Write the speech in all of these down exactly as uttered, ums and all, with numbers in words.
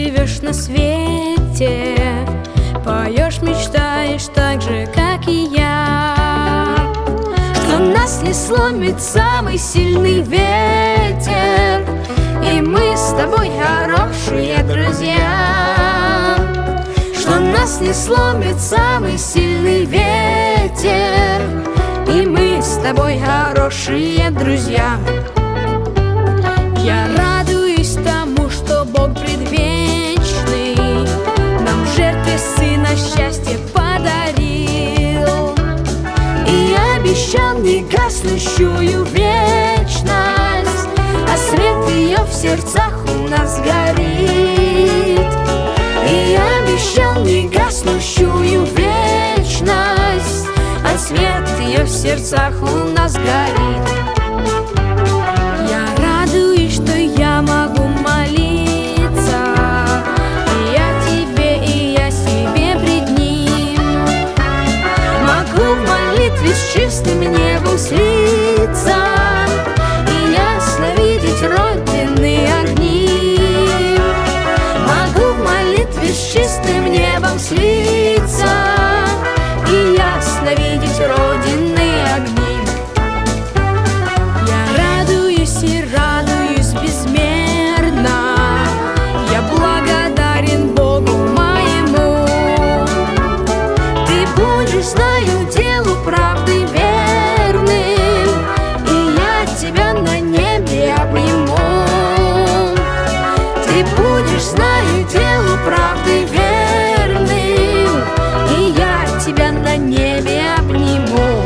живешь на свете, поешь, мечтаешь так же, как и я, что нас не сломит самый сильный ветер, и мы с тобой хорошие друзья. Что нас не сломит самый сильный ветер, и мы с тобой хорошие друзья. Я радуюсь тому, что Бог предвечный нам в жертве Сына счастье подарил и обещал негаснущую вечность, а свет ее в сердцах у нас горит. И обещал негаснущую вечность, а свет ее в сердцах у нас горит. Я радуюсь, что я могу молиться, и я тебе, и я себе пред Ним. Могу в молитве с чистым небом слиться и ясно видеть родины огни. Могу в молитве с чистым небом слиться и ясно видеть родины огни. Я радуюсь и радуюсь безмерно, я благодарен Богу моему. Ты будешь, знаю, делу правды верным, и я тебя на небе обниму. Ты будешь, знаю, делу правды верным, и я тебя на небе обниму.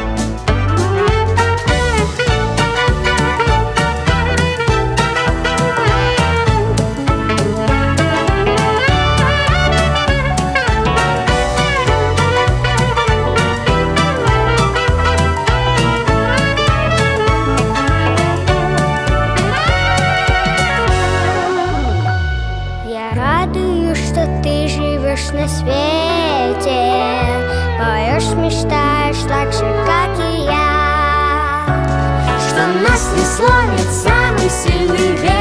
Я радуюсь, что ты живешь на свете, поешь, мечтаешь так же, как и я. Что нас не сломит самый сильный ветер,